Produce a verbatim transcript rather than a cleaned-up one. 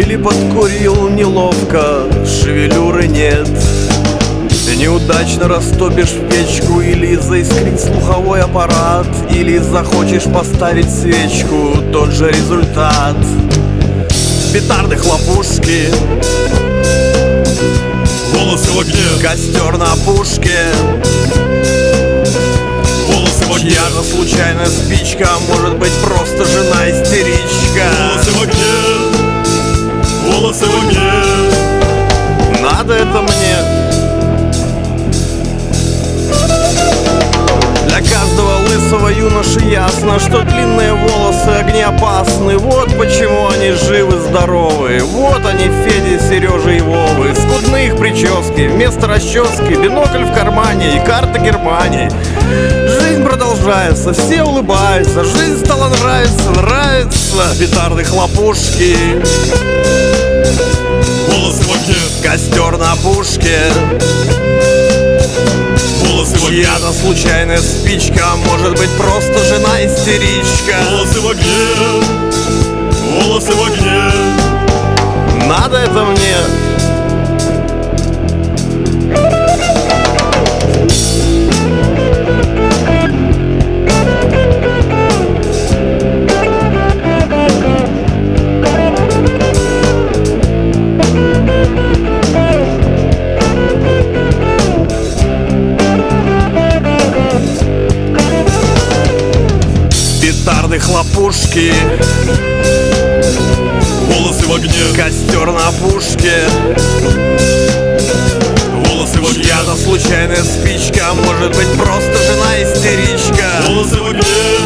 Или подкурил неловко, шевелюры нет. Неудачно растопишь печку, или заискрит слуховой аппарат, или захочешь поставить свечку, тот же результат. Петарды, хлопушки, волосы в огне, костер на опушке, волосы в огне, чья-то случайная спичка, может быть просто жена истеричка. волосы в огне, волосы в огне. Надо это мне? Для каждого лысого юноши ясно, что длинные волосы огнеопасны. Вот почему они живы-здоровы. Вот они, Федя, Сережа и Вовы. Скудные их прически, вместо расчески бинокль в кармане и карта Германии. Жизнь продолжается, все улыбаются. Жизнь стала нравиться, нравится. Петарды, хлопушки, Волосы в огне, костер на опушке, волосы в огне, чья-то случайная спичка, может быть просто жена истеричка. волосы в огне, волосы в огне. Надо это мне? Петарды, хлопушки, Волосы в огне, костер на опушке, волосы в огне, чья-то случайная спичка, может быть просто жена истеричка. волосы в огне.